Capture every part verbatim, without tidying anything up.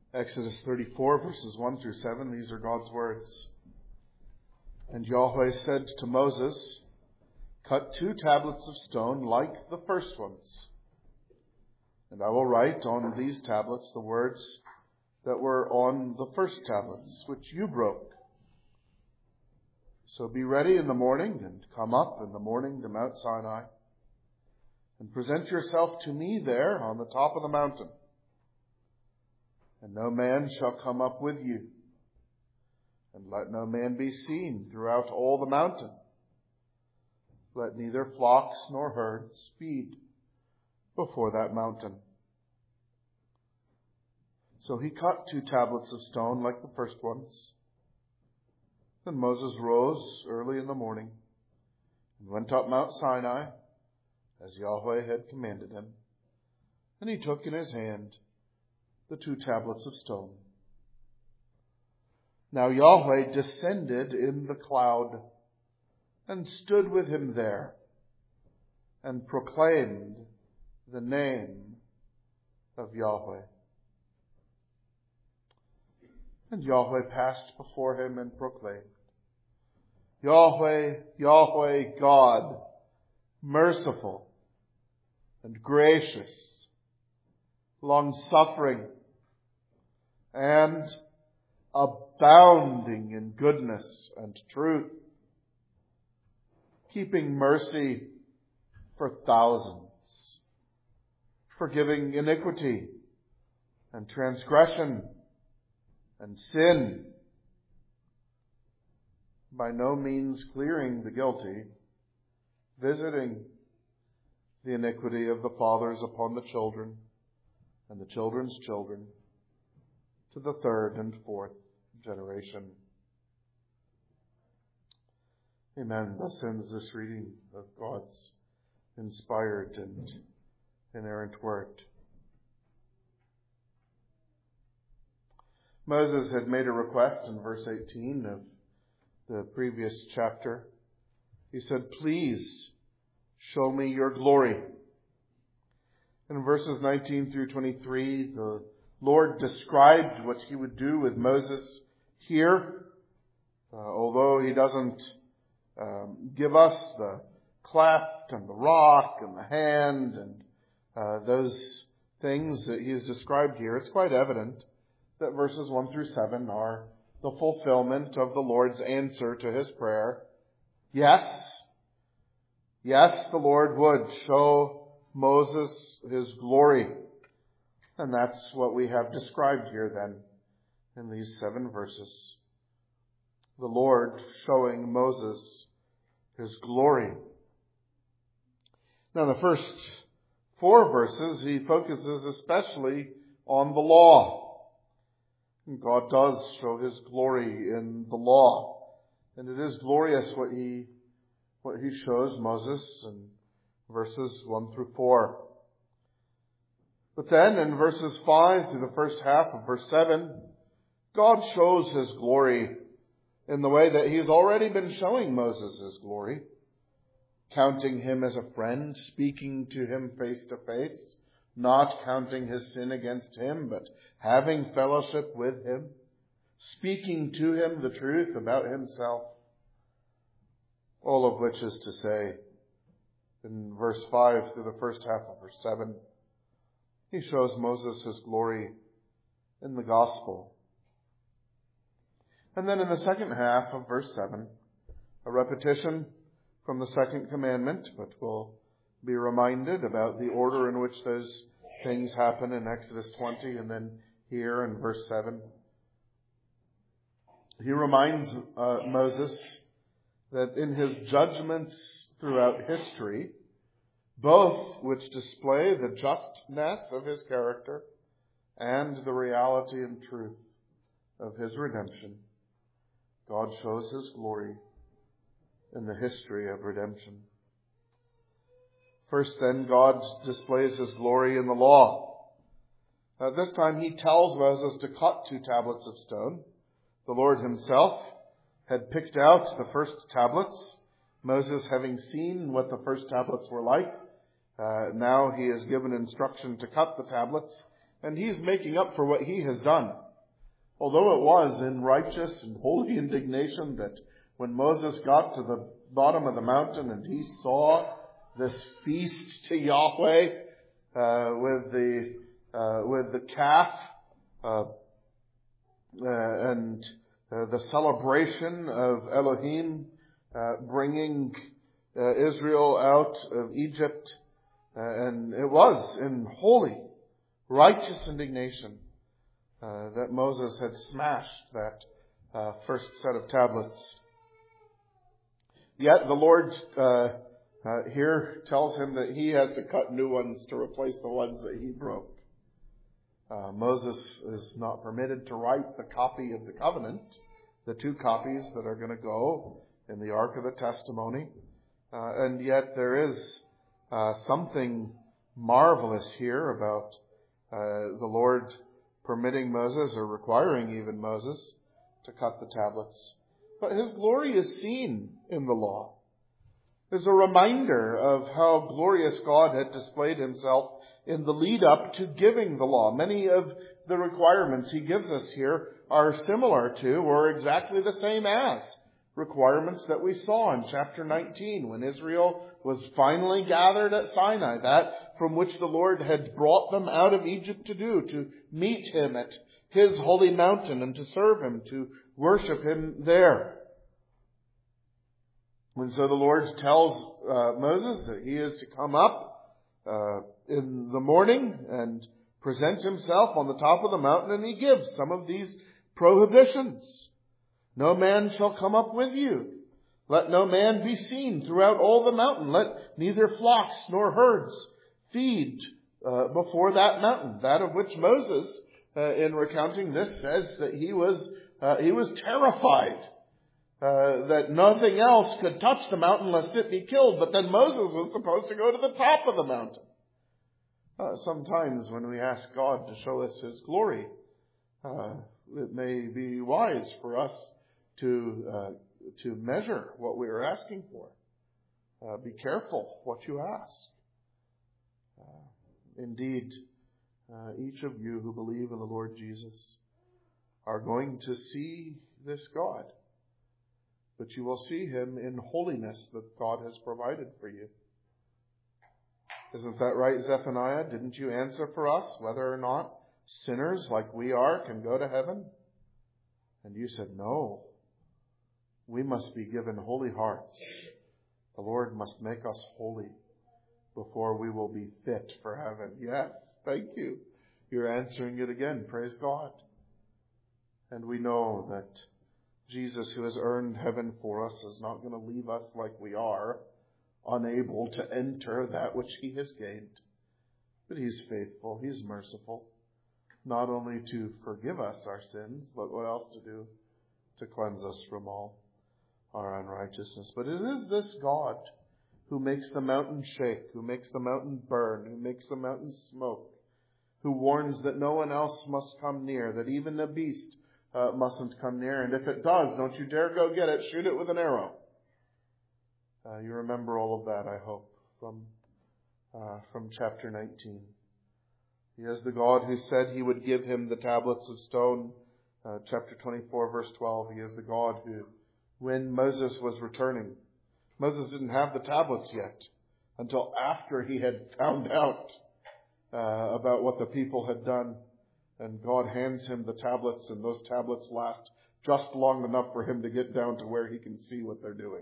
Exodus thirty-four, verses one through seven, these are God's words. And Yahweh said to Moses, "Cut two tablets of stone like the first ones, and I will write on these tablets the words that were on the first tablets, which you broke. So be ready in the morning, and come up in the morning to Mount Sinai, and present yourself to me there on the top of the mountain. And no man shall come up with you, and let no man be seen throughout all the mountain. Let neither flocks nor herds feed before that mountain." So he cut two tablets of stone like the first ones. Then Moses rose early in the morning and went up Mount Sinai, as Yahweh had commanded him. And he took in his hand the two tablets of stone. Now Yahweh descended in the cloud and stood with him there and proclaimed the name of Yahweh. And Yahweh passed before him and proclaimed, "Yahweh, Yahweh, God, merciful and gracious, long-suffering, and abounding in goodness and truth, keeping mercy for thousands, forgiving iniquity and transgression and sin, by no means clearing the guilty, visiting the iniquity of the fathers upon the children and the children's children, to the third and fourth generation." Amen. Thus ends this reading of God's inspired and inerrant word. Moses had made a request in verse eighteen of the previous chapter. He said, "Please show me your glory." In verses nineteen through twenty-three, the Lord described what he would do with Moses here, uh, although he doesn't um, give us the cleft and the rock and the hand and uh, those things that he has described here. It's quite evident that verses one through seven are the fulfillment of the Lord's answer to his prayer. Yes, yes, the Lord would show Moses his glory. And that's what we have described here then in these seven verses. The Lord showing Moses his glory. Now the first four verses, he focuses especially on the law. And God does show his glory in the law. And it is glorious what he, what he shows Moses in verses one through four. But then in verses five through the first half of verse seven, God shows his glory in the way that he's already been showing Moses his glory, counting him as a friend, speaking to him face to face, not counting his sin against him, but having fellowship with him, speaking to him the truth about himself. All of which is to say, in verse five through the first half of verse seven, he shows Moses his glory in the gospel. And then in the second half of verse seven, a repetition from the second commandment, but we'll be reminded about the order in which those things happen in Exodus twenty and then here in verse seven. He reminds uh, Moses that in his judgments throughout history, both which display the justness of his character and the reality and truth of his redemption, God shows his glory in the history of redemption. First then, God displays his glory in the law. At this time he tells Moses to cut two tablets of stone. The Lord himself had picked out the first tablets. Moses, having seen what the first tablets were like, uh, now he is given instruction to cut the tablets. And he's making up for what he has done. Although it was in righteous and holy indignation that when Moses got to the bottom of the mountain and he saw this feast to Yahweh uh, with the uh, with the calf uh, uh, and uh, the celebration of Elohim uh, bringing uh, Israel out of Egypt, uh, and it was in holy, righteous indignation uh, that Moses had smashed that uh, first set of tablets. Yet the Lord uh, uh, here tells him that he has to cut new ones to replace the ones that he broke. Uh, Moses is not permitted to write the copy of the covenant, the two copies that are going to go in the Ark of the Testimony. Uh, and yet there is uh, something marvelous here about uh, the Lord permitting Moses, or requiring even Moses, to cut the tablets. But his glory is seen in the law. There's a reminder of how glorious God had displayed himself in the lead up to giving the law. Many of the requirements he gives us here are similar to, or exactly the same as, requirements that we saw in chapter nineteen when Israel was finally gathered at Sinai, that from which the Lord had brought them out of Egypt to do, to meet him at his holy mountain and to serve him, to worship him there. And so the Lord tells uh, Moses that he is to come up uh, in the morning and present himself on the top of the mountain, and he gives some of these prohibitions. No man shall come up with you. Let no man be seen throughout all the mountain. Let neither flocks nor herds feed uh, before that mountain. That of which Moses, uh, in recounting this, says that he was uh, he was terrified uh, that nothing else could touch the mountain lest it be killed. But then Moses was supposed to go to the top of the mountain. Uh, sometimes when we ask God to show us his glory, uh, it may be wise for us to uh, to measure what we are asking for. Uh, be careful what you ask. Uh, indeed, uh, each of you who believe in the Lord Jesus are going to see this God, but you will see him in holiness that God has provided for you. Isn't that right, Zephaniah? Didn't you answer for us whether or not sinners like we are can go to heaven? And you said, no. We must be given holy hearts. The Lord must make us holy before we will be fit for heaven. Yes, thank you. You're answering it again. Praise God. And we know that Jesus, who has earned heaven for us, is not going to leave us like we are, unable to enter that which he has gained. But he's faithful. He's merciful. Not only to forgive us our sins, but what else to do? To cleanse us from all our unrighteousness. But it is this God who makes the mountain shake, who makes the mountain burn, who makes the mountain smoke, who warns that no one else must come near, that even a beast uh, mustn't come near. And if it does, don't you dare go get it. Shoot it with an arrow. Uh, you remember all of that, I hope, from uh, from chapter nineteen. He is the God who said he would give him the tablets of stone. Uh, chapter twenty-four, verse twelve. He is the God who, when Moses was returning, Moses didn't have the tablets yet until after he had found out uh, about what the people had done. And God hands him the tablets, and those tablets last just long enough for him to get down to where he can see what they're doing.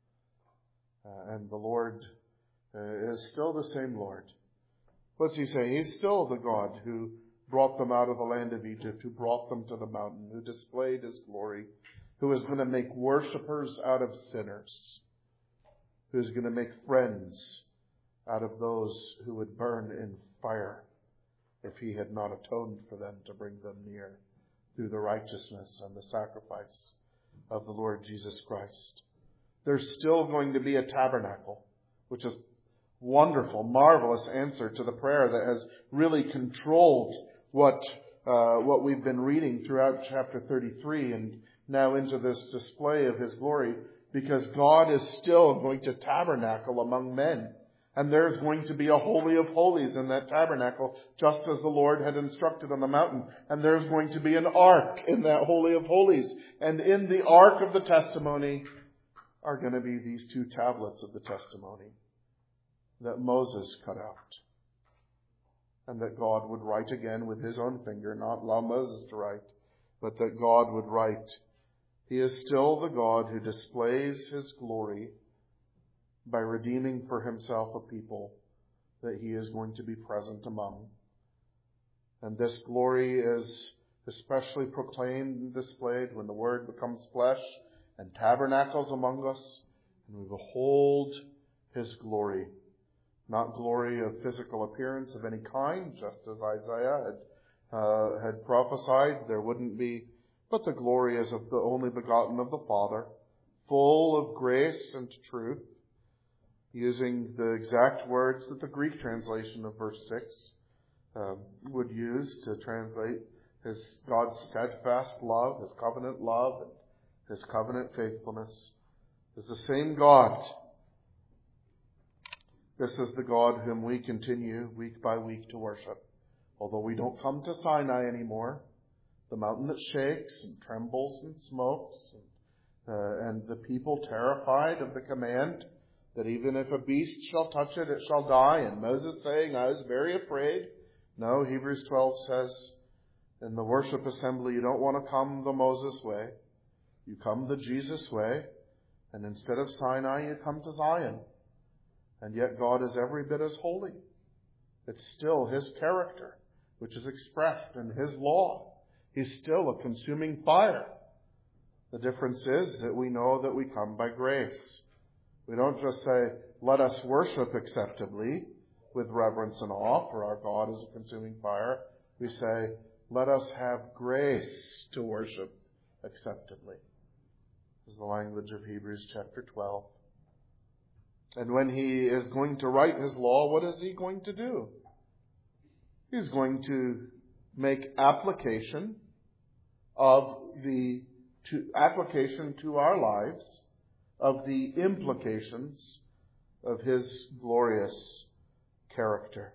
Uh, and the Lord uh, is still the same Lord. What's he say? He's still the God who brought them out of the land of Egypt, who brought them to the mountain, who displayed his glory, who is going to make worshipers out of sinners, who is going to make friends out of those who would burn in fire if he had not atoned for them to bring them near through the righteousness and the sacrifice of the Lord Jesus Christ. There's still going to be a tabernacle, which is wonderful, marvelous answer to the prayer that has really controlled what uh, what we've been reading throughout chapter thirty-three and now into this display of his glory, because God is still going to tabernacle among men. And there's going to be a holy of holies in that tabernacle, just as the Lord had instructed on the mountain. And there's going to be an ark in that holy of holies. And in the ark of the testimony are going to be these two tablets of the testimony that Moses cut out. And that God would write again with his own finger, not allow Moses to write, but that God would write. He is still the God who displays his glory by redeeming for himself a people that he is going to be present among. And this glory is especially proclaimed and displayed when the Word becomes flesh and tabernacles among us, and we behold his glory. Not glory of physical appearance of any kind, just as Isaiah had, uh, had prophesied there wouldn't be, but the glory is of the only begotten of the Father, full of grace and truth, using the exact words that the Greek translation of verse six um, would use to translate his God's steadfast love, his covenant love, and his covenant faithfulness. Is the same God. This is the God whom we continue week by week to worship. Although we don't come to Sinai anymore, the mountain that shakes and trembles and smokes, and, uh, and the people terrified of the command that even if a beast shall touch it, it shall die. And Moses saying, I was very afraid. No, Hebrews twelve says, in the worship assembly, you don't want to come the Moses way. You come the Jesus way. And instead of Sinai, you come to Zion. And yet God is every bit as holy. It's still his character, which is expressed in his law. He's still a consuming fire. The difference is that we know that we come by grace. We don't just say, let us worship acceptably with reverence and awe, for our God is a consuming fire. We say, let us have grace to worship acceptably. This is the language of Hebrews chapter twelve. And when he is going to write his law, what is he going to do? He's going to make application of the to, application to our lives of the implications of his glorious character.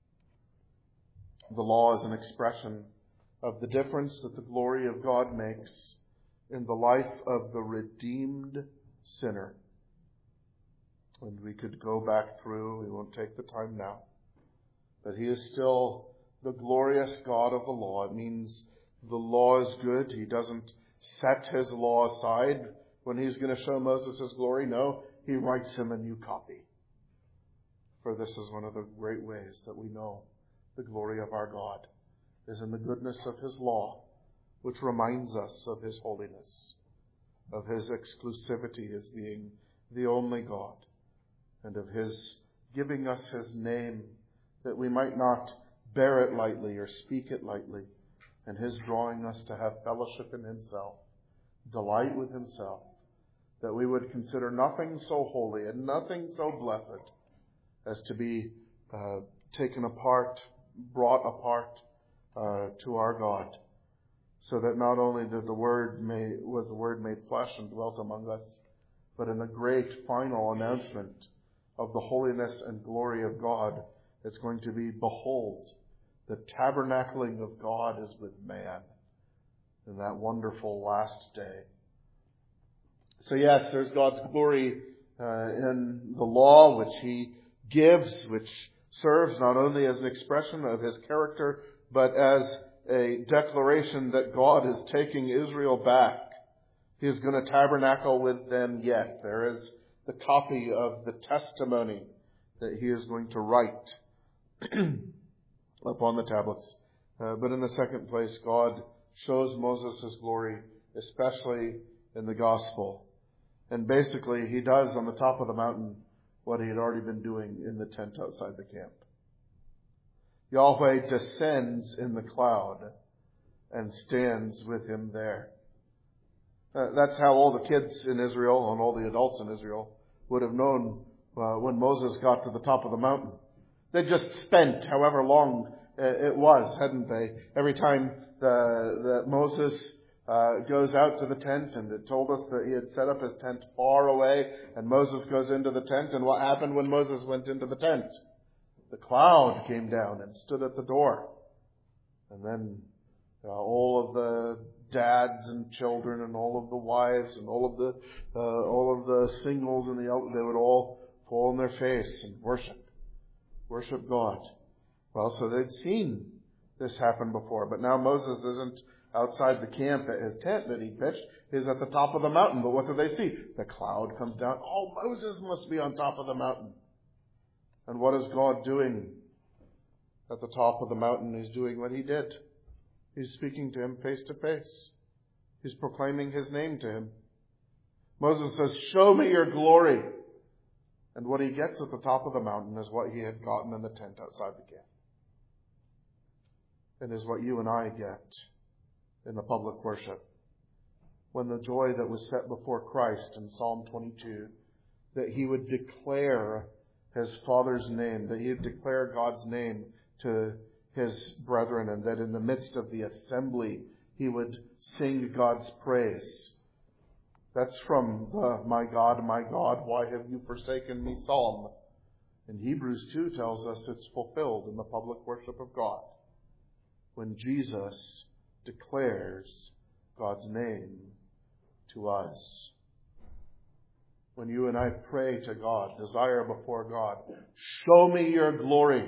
The law is an expression of the difference that the glory of God makes in the life of the redeemed sinner. And we could go back through, we won't take the time now, but he is still the glorious God of the law. It means the law is good. He doesn't set his law aside when he's going to show Moses his glory. No, he writes him a new copy. For this is one of the great ways that we know the glory of our God is in the goodness of his law, which reminds us of his holiness, of his exclusivity as being the only God, and of his giving us his name that we might not bear it lightly or speak it lightly, and his drawing us to have fellowship in himself, delight with himself, that we would consider nothing so holy and nothing so blessed as to be uh, taken apart, brought apart uh, to our God, so that not only did the Word made, was the Word made flesh and dwelt among us, but in the great final announcement of the holiness and glory of God, it's going to be, behold, the tabernacling of God is with man in that wonderful last day. So yes, there's God's glory uh, in the law, which he gives, which serves not only as an expression of his character, but as a declaration that God is taking Israel back. He is going to tabernacle with them yet. There is the copy of the testimony that he is going to write upon the tablets. Uh, but in the second place, God shows Moses his glory, especially in the gospel. And basically, he does on the top of the mountain what he had already been doing in the tent outside the camp. Yahweh descends in the cloud and stands with him there. Uh, that's how all the kids in Israel and all the adults in Israel would have known uh, when Moses got to the top of the mountain. They just spent however long it was, hadn't they? Every time the, that Moses uh, goes out to the tent, and it told us that he had set up his tent far away, and Moses goes into the tent. And what happened when Moses went into the tent? The cloud came down and stood at the door. And then uh, all of the dads and children and all of the wives and all of the uh, all of the singles and the they would all fall on their face and worship, worship God. Well, so they'd seen this happen before, but now Moses isn't outside the camp at his tent that he pitched. He's at the top of the mountain. But what do they see? The cloud comes down. Oh, Moses must be on top of the mountain. And what is God doing at the top of the mountain? He's doing what he did. He's speaking to him face to face. He's proclaiming his name to him. Moses says, "Show me your glory." And what he gets at the top of the mountain is what he had gotten in the tent outside the camp. And is what you and I get in the public worship. When the joy that was set before Christ in Psalm twenty-two, that he would declare his Father's name, that he would declare God's name to his brethren, and that in the midst of the assembly he would sing God's praise. That's from the "My God, my God, why have you forsaken me" psalm. And Hebrews two tells us it's fulfilled in the public worship of God, when Jesus declares God's name to us. When you and I pray to God, desire before God, "Show me your glory,"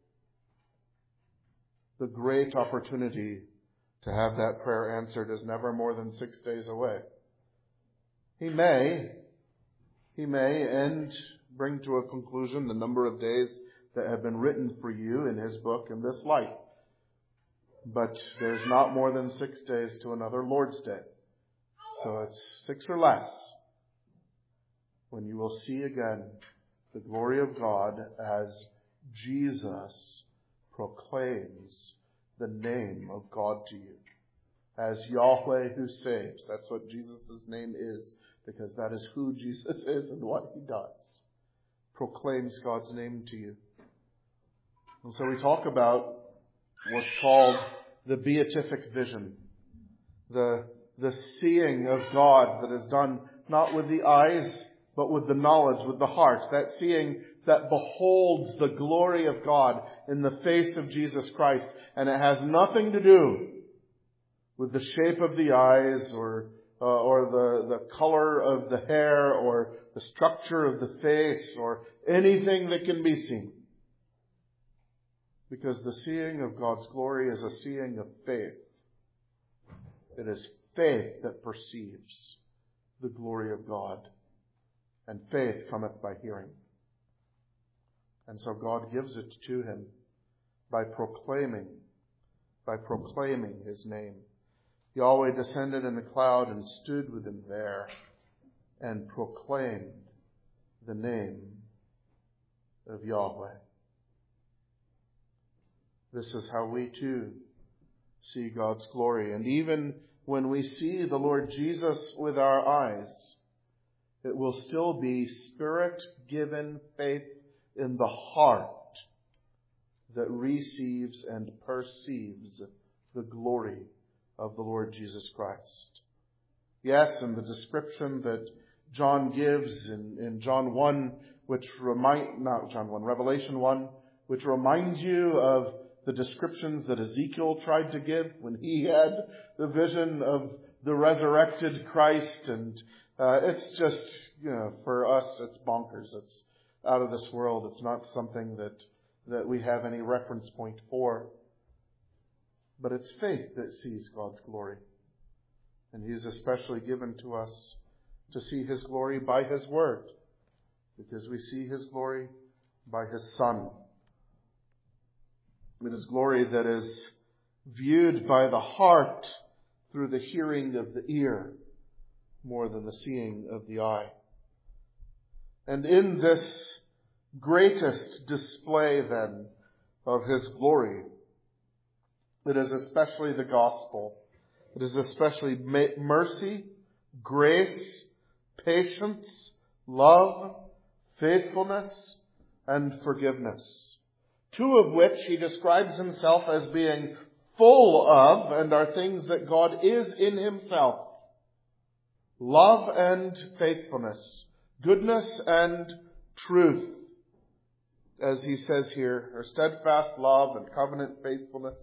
the great opportunity to have that prayer answered is never more than six days away. He may, he may end, bring to a conclusion the number of days that have been written for you in his book in this life. But there's not more than six days to another Lord's Day. So it's six or less when you will see again the glory of God as Jesus proclaims the name of God to you. As Yahweh who saves. That's what Jesus' name is, because that is who Jesus is and what he does. Proclaims God's name to you. And so we talk about what's called the beatific vision. The, the seeing of God that is done not with the eyes, but with the knowledge, with the heart. That seeing that beholds the glory of God in the face of Jesus Christ. And it has nothing to do with the shape of the eyes or uh, or the, the color of the hair or the structure of the face or anything that can be seen. Because the seeing of God's glory is a seeing of faith. It is faith that perceives the glory of God. And faith cometh by hearing. And so God gives it to him by proclaiming, by proclaiming his name. Yahweh descended in the cloud and stood with him there and proclaimed the name of Yahweh. This is how we too see God's glory. And even when we see the Lord Jesus with our eyes, it will still be Spirit-given faith in the heart that receives and perceives the glory of the Lord Jesus Christ. Yes, in the description that John gives in, in John one, which remind, not John one, Revelation one, which reminds you of the descriptions that Ezekiel tried to give when he had the vision of the resurrected Christ. And uh, it's just, you know, for us, it's bonkers. It's out of this world. It's not something that, that we have any reference point for. But it's faith that sees God's glory. And He's especially given to us to see His glory by His Word, because we see His glory by His Son. It is glory that is viewed by the heart through the hearing of the ear more than the seeing of the eye. And in this greatest display then of His glory, it is especially the gospel. It is especially mercy, grace, patience, love, faithfulness, and forgiveness. Two of which He describes Himself as being full of and are things that God is in himself. Love and faithfulness, goodness and truth, as he says here, or steadfast love and covenant faithfulness.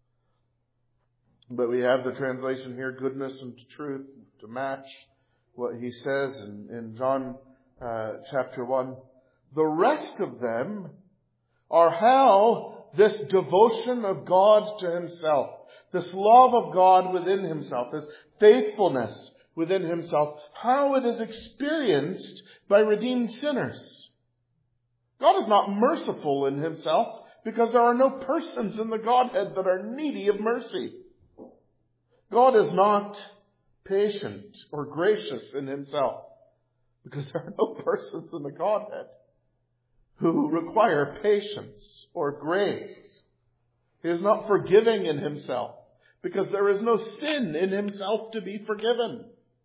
But we have the translation here, goodness and truth, to match what he says in, in John uh, chapter one. The rest of them are how this devotion of God to himself, this love of God within himself, this faithfulness within himself, how it is experienced by redeemed sinners. God is not merciful in himself because there are no persons in the Godhead that are needy of mercy. God is not patient or gracious in himself because there are no persons in the Godhead who require patience or grace. He is not forgiving in himself because there is no sin in himself to be forgiven.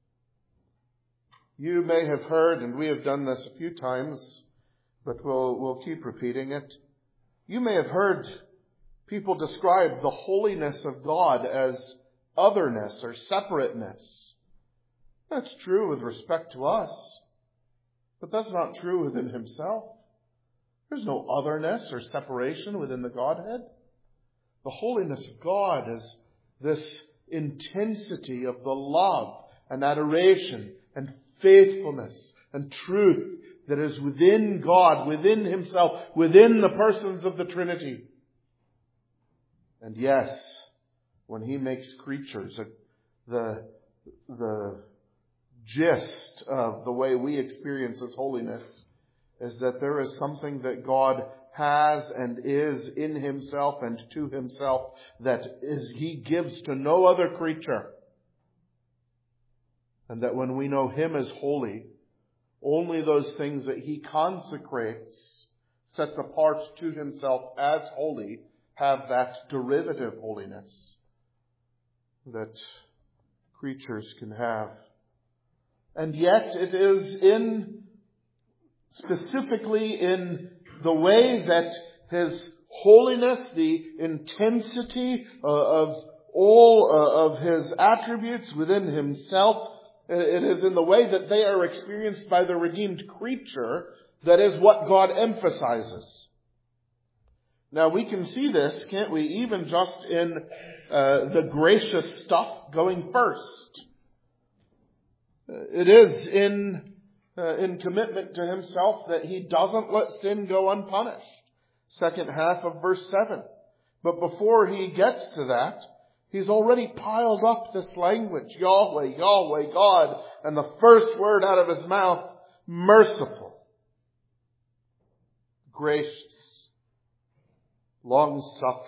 You may have heard, and we have done this a few times, but we'll, we'll keep repeating it. You may have heard people describe the holiness of God as otherness or separateness. That's true with respect to us, but that's not true within himself. There's no otherness or separation within the Godhead. The holiness of God is this intensity of the love and adoration and faithfulness and truth that is within God, within himself, within the persons of the Trinity. And yes, when he makes creatures, the, the gist of the way we experience his holiness is that there is something that God has and is in himself and to himself that is he gives to no other creature. And that when we know him as holy, only those things that he consecrates, sets apart to himself as holy, have that derivative holiness that creatures can have. And yet it is in, specifically in the way that his holiness, the intensity uh, of all uh, of his attributes within himself, it is in the way that they are experienced by the redeemed creature that is what God emphasizes. Now we can see this, can't we, even just in uh, the gracious stuff going first. It is in uh, in commitment to himself that he doesn't let sin go unpunished. Second half of verse seven. But before he gets to that, he's already piled up this language, Yahweh, Yahweh, God, and the first word out of his mouth, merciful, gracious, long-suffering,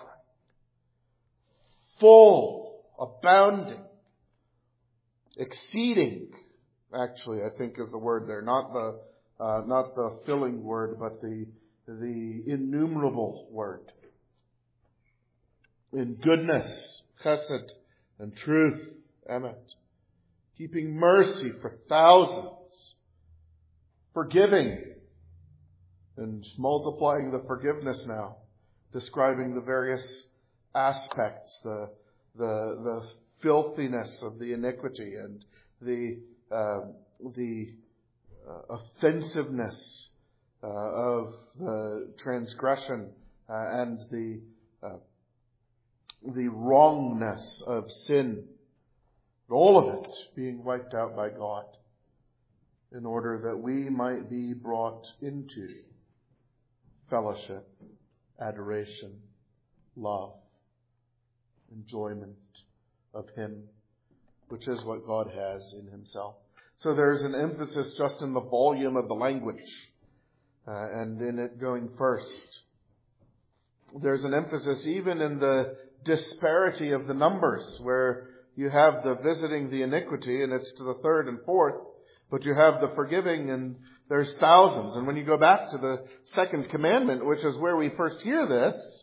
full, abounding, exceeding, actually I think is the word there, not the uh, not the filling word, but the the innumerable word. In goodness, chesed, and truth, emet, keeping mercy for thousands, forgiving, and multiplying the forgiveness now, describing the various aspects, the the the filthiness of the iniquity and the uh, the uh, offensiveness uh, of the transgression uh, and the uh, the wrongness of sin, all of it being wiped out by God in order that we might be brought into fellowship, adoration, love, enjoyment of him, which is what God has in himself. So there's an emphasis just in the volume of the language uh, and in it going first. There's an emphasis even in the disparity of the numbers, where you have the visiting the iniquity and it's to the third and fourth, but you have the forgiving and there's thousands. And when you go back to the second commandment, which is where we first hear this,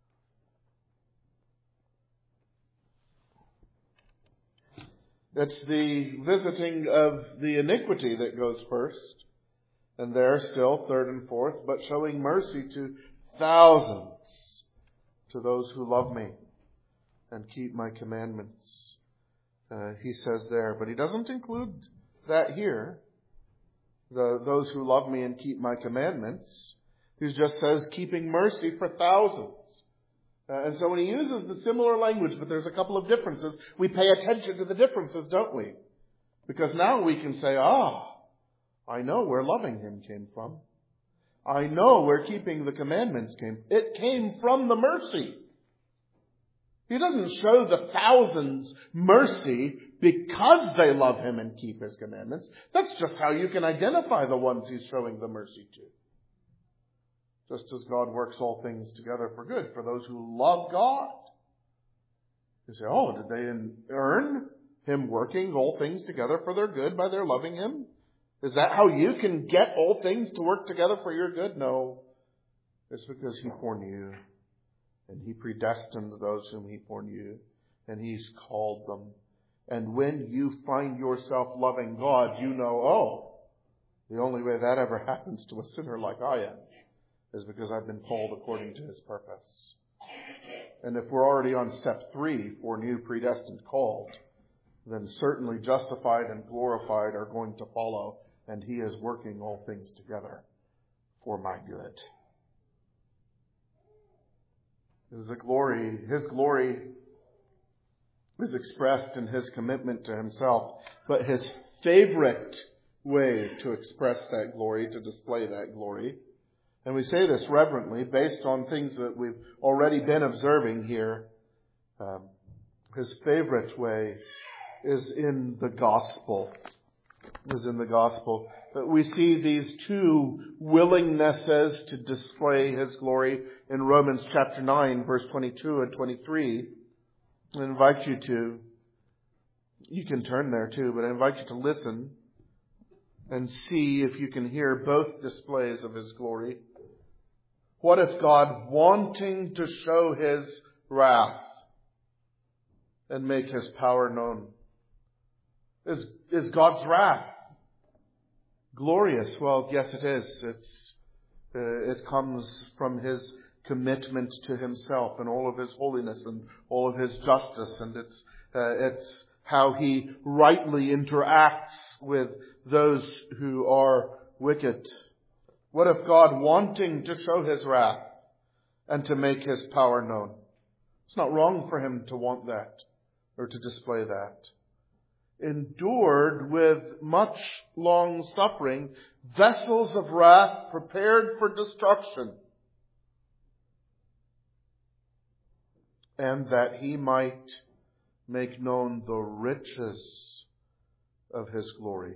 it's the visiting of the iniquity that goes first, and there still third and fourth, but showing mercy to thousands, to those who love me. and keep my commandments, uh, he says there. But he doesn't include that here. The, those who love me and keep my commandments. He just says keeping mercy for thousands. Uh, and so when he uses the similar language, but there's a couple of differences, we pay attention to the differences, don't we? Because now we can say, ah, I know where loving him came from. I know where keeping the commandments came. It came from the mercy. He doesn't show the thousands mercy because they love him and keep his commandments. That's just how you can identify the ones he's showing the mercy to. Just as God works all things together for good for those who love God. You say, oh, did they earn him working all things together for their good by their loving him? Is that how you can get all things to work together for your good? No. It's because he foreknew. And he predestined those whom he foreknew. And he's called them. And when you find yourself loving God, you know, oh, the only way that ever happens to a sinner like I am is because I've been called according to his purpose. And if we're already on step three, foreknew, predestined, called, then certainly justified and glorified are going to follow. And he is working all things together for my good. His glory, his glory is expressed in his commitment to himself, but his favorite way to express that glory, to display that glory, and we say this reverently based on things that we've already been observing here, um, his favorite way is in the gospel. Is in the gospel. But we see these two willingnesses to display his glory in Romans chapter nine, verse twenty-two and twenty-three. I invite you to, you can turn there too, but I invite you to listen and see if you can hear both displays of his glory. What if God, wanting to show his wrath and make his power known, is, is God's wrath glorious? Well, yes, it is. It's, uh, it comes from his commitment to himself and all of his holiness and all of his justice. And it's, uh, it's how he rightly interacts with those who are wicked. What if God, wanting to show his wrath and to make his power known? It's not wrong for him to want that or to display that. Endured with much long suffering, vessels of wrath prepared for destruction, and that he might make known the riches of his glory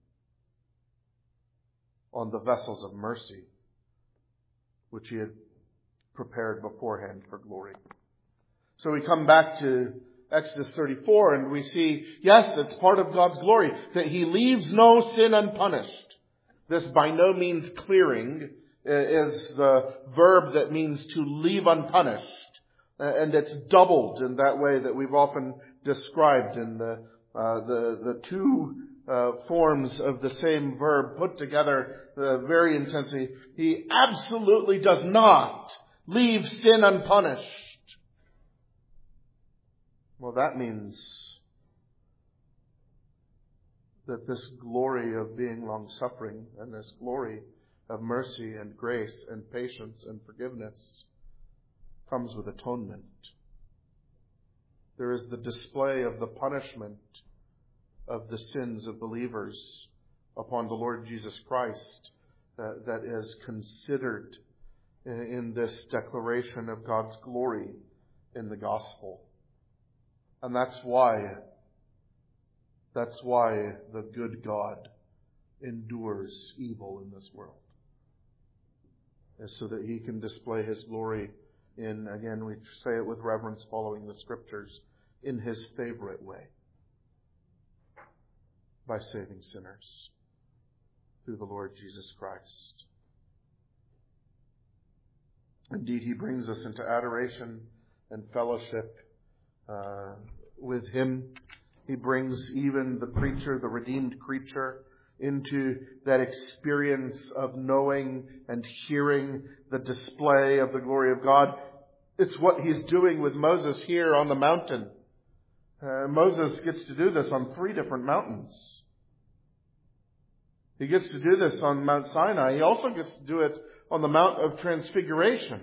on the vessels of mercy, which he had prepared beforehand for glory. So we come back to Exodus thirty-four, and we see, yes, it's part of God's glory that he leaves no sin unpunished. This by no means clearing is the verb that means to leave unpunished. And it's doubled in that way that we've often described in the uh, the, the two uh, forms of the same verb put together uh, very intensely. He absolutely does not leave sin unpunished. Well, that means that this glory of being long-suffering and this glory of mercy and grace and patience and forgiveness comes with atonement. There is the display of the punishment of the sins of believers upon the Lord Jesus Christ uh, that is considered in this declaration of God's glory in the gospel. And that's why, that's why the good God endures evil in this world. Is so that he can display his glory in, again, we say it with reverence following the scriptures, in his favorite way. By saving sinners through the Lord Jesus Christ. Indeed, he brings us into adoration and fellowship uh, with him. He brings even the creature, the redeemed creature, into that experience of knowing and hearing the display of the glory of God. It's what he's doing with Moses here on the mountain. Uh, Moses gets to do this on three different mountains. He gets to do this on Mount Sinai. He also gets to do it on the Mount of Transfiguration,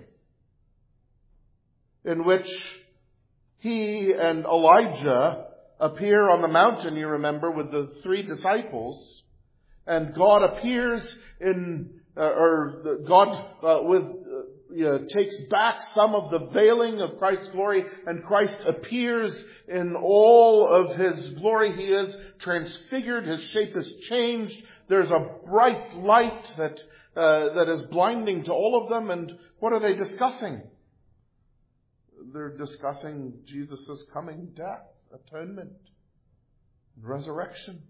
in which he and Elijah appear on the mountain, you remember, with the three disciples. And God appears in, uh, or God uh, with uh, you know, takes back some of the veiling of Christ's glory, and Christ appears in all of his glory. He is transfigured. His shape is changed. There's a bright light that uh, that is blinding to all of them. And what are they discussing? They're discussing Jesus' coming death, atonement, resurrection.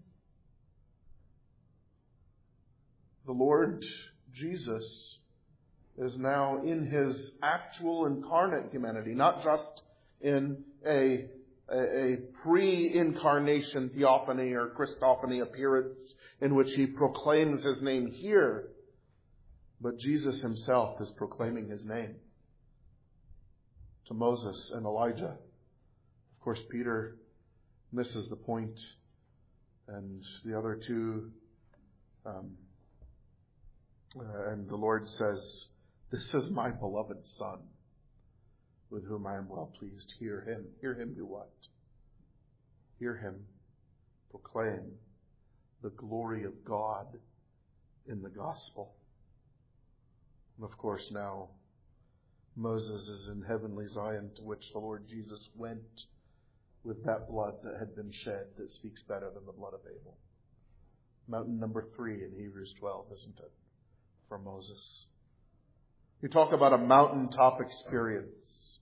The Lord Jesus is now in his actual incarnate humanity, not just in a, a, a pre-incarnation theophany or Christophany appearance in which he proclaims his name here, but Jesus himself is proclaiming his name to Moses and Elijah. Of course, Peter misses the point, and the other two, um, uh, and the Lord says, "This is my beloved Son, with whom I am well pleased. Hear him." Hear him do what? Hear him proclaim the glory of God in the gospel. And of course now, Moses is in heavenly Zion, to which the Lord Jesus went with that blood that had been shed that speaks better than the blood of Abel. Mountain number three in Hebrews twelve, isn't it? For Moses. You talk about a mountaintop experience.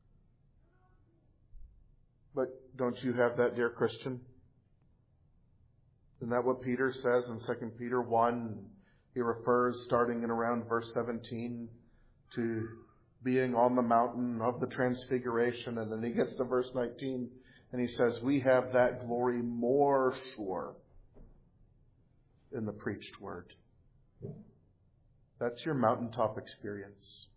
But don't you have that, dear Christian? Isn't that what Peter says in Second Peter one? He refers, starting in around verse seventeen, to being on the mountain of the transfiguration. And then he gets to verse nineteen and he says, we have that glory more sure in the preached word. That's your mountaintop experience.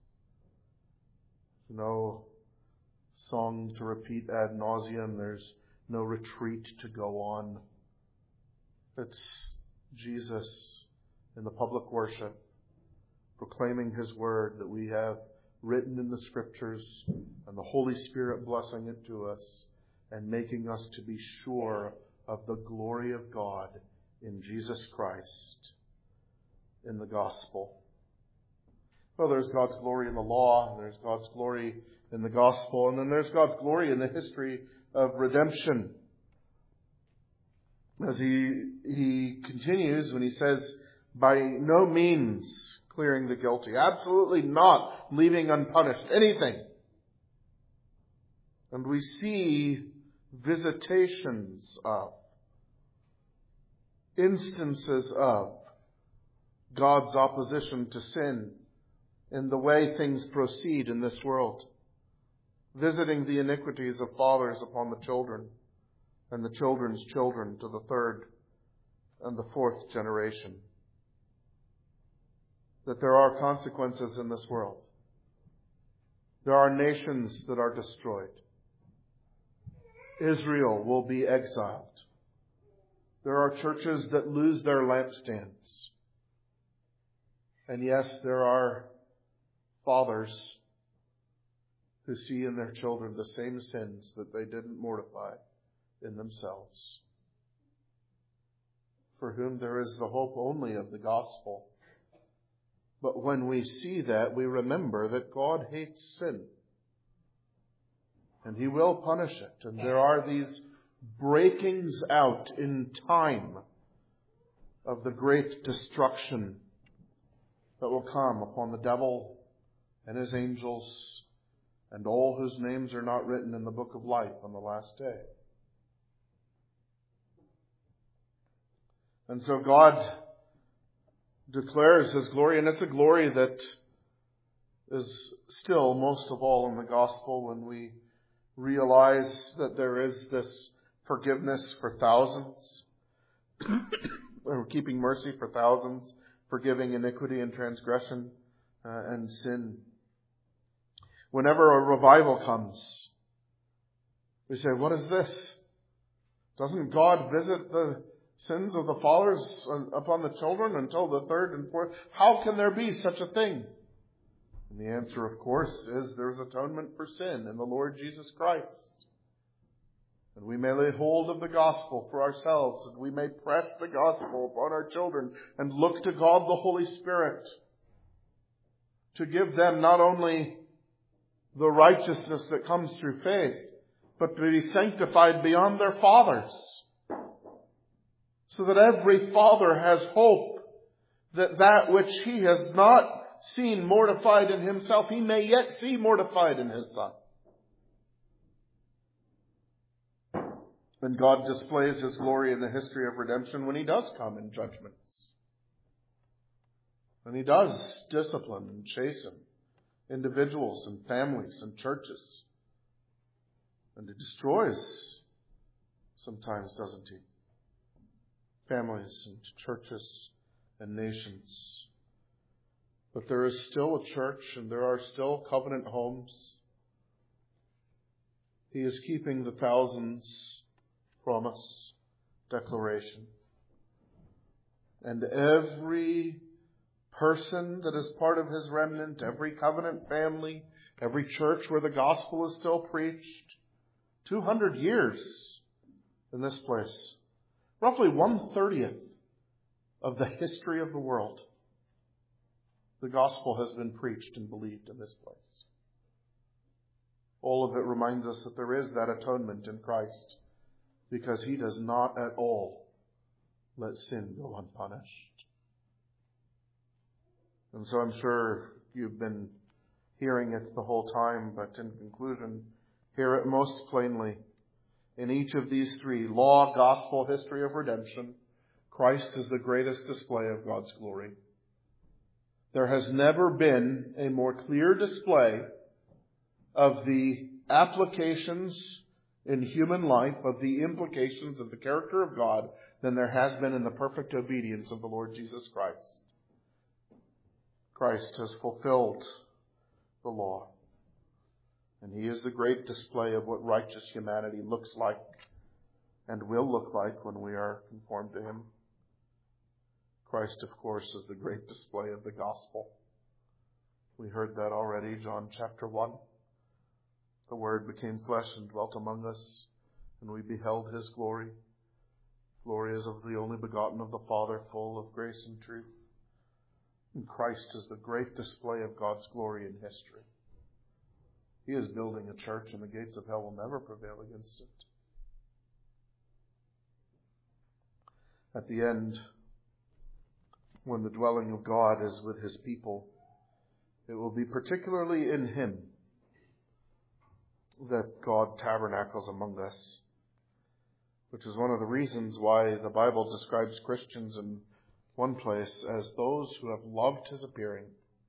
No song to repeat ad nauseum. There's no retreat to go on. It's Jesus in the public worship, proclaiming his word that we have written in the scriptures, and the Holy Spirit blessing it to us and making us to be sure of the glory of God in Jesus Christ in the gospel. Well, there's God's glory in the law, and there's God's glory in the gospel, and then there's God's glory in the history of redemption. As he, he continues when he says, by no means clearing the guilty, absolutely not leaving unpunished anything. And we see visitations of, instances of God's opposition to sin in the way things proceed in this world, visiting the iniquities of fathers upon the children, and the children's children to the third and the fourth generation. That there are consequences in this world. There are nations that are destroyed. Israel will be exiled. There are churches that lose their lampstands. And yes, there are fathers who see in their children the same sins that they didn't mortify in themselves, for whom there is the hope only of the gospel. But when we see that, we remember that God hates sin, and he will punish it. And there are these breakings out in time of the great destruction that will come upon the devil and his angels and all whose names are not written in the book of life on the last day. And so God declares his glory, and it's a glory that is still most of all in the gospel when we realize that there is this forgiveness for thousands, or keeping mercy for thousands, forgiving iniquity and transgression uh, and sin. Whenever a revival comes, we say, what is this? Doesn't God visit the sins of the fathers upon the children until the third and fourth? How can there be such a thing? And the answer, of course, is there's atonement for sin in the Lord Jesus Christ. And we may lay hold of the gospel for ourselves, and we may press the gospel upon our children and look to God the Holy Spirit to give them not only the righteousness that comes through faith, but to be sanctified beyond their fathers, so that every father has hope that that which he has not seen mortified in himself, he may yet see mortified in his son. And God displays His glory in the history of redemption when He does come in judgments. When He does discipline and chasten individuals and families and churches. And He destroys, sometimes, doesn't He? Families and churches and nations. But there is still a church and there are still covenant homes. He is keeping the thousands promise, declaration. And every person that is part of His remnant, every covenant family, every church where the gospel is still preached, two hundred years in this place, roughly one-thirtieth of the history of the world, the gospel has been preached and believed in this place. All of it reminds us that there is that atonement in Christ, because He does not at all let sin go unpunished. And so I'm sure you've been hearing it the whole time, but in conclusion, hear it most plainly. In each of these three, law, gospel, history of redemption, Christ is the greatest display of God's glory. There has never been a more clear display of the applications in human life, of the implications of the character of God, than there has been in the perfect obedience of the Lord Jesus Christ. Christ has fulfilled the law. And He is the great display of what righteous humanity looks like and will look like when we are conformed to Him. Christ, of course, is the great display of the gospel. We heard that already, John chapter one. The Word became flesh and dwelt among us, and we beheld His glory. Glory as of the only begotten of the Father, full of grace and truth. And Christ is the great display of God's glory in history. He is building a church, and the gates of hell will never prevail against it. At the end, when the dwelling of God is with His people, it will be particularly in Him that God tabernacles among us, which is one of the reasons why the Bible describes Christians in one place as those who have loved His appearing.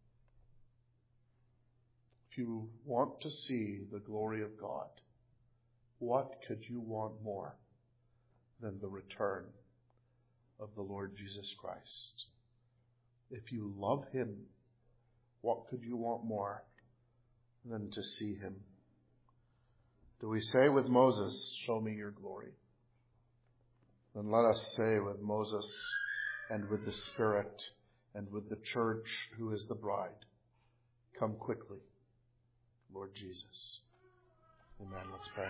If you want to see the glory of God, what could you want more than the return of the Lord Jesus Christ? If you love Him, what could you want more than to see Him? Do we say with Moses, show me your glory? Then let us say with Moses and with the Spirit and with the church who is the bride, come quickly, Lord Jesus. Amen. Let's pray.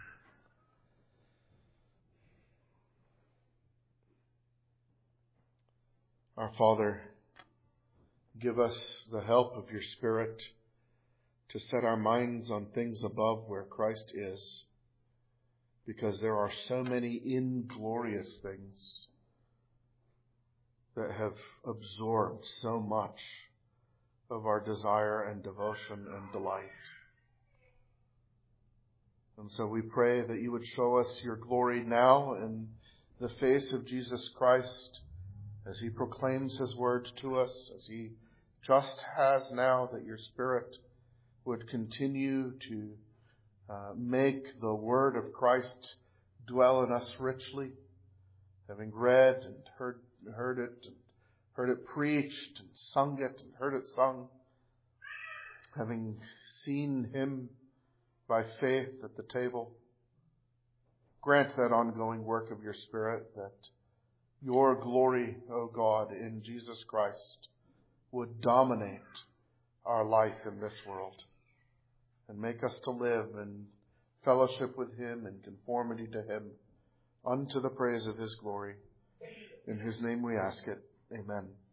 Our Father, give us the help of your Spirit to set our minds on things above where Christ is, because there are so many inglorious things that have absorbed so much of our desire and devotion and delight. And so we pray that you would show us your glory now in the face of Jesus Christ as He proclaims His word to us, as He just has now, that your Spirit would continue to uh, make the word of Christ dwell in us richly, having read and heard, heard it, and heard it preached, and sung it, and heard it sung. having seen him by faith at the table, grant that ongoing work of your Spirit, that your glory, O God, in Jesus Christ would dominate our life in this world and make us to live in fellowship with him and conformity to him unto the praise of his glory. In his name we ask it. Amen.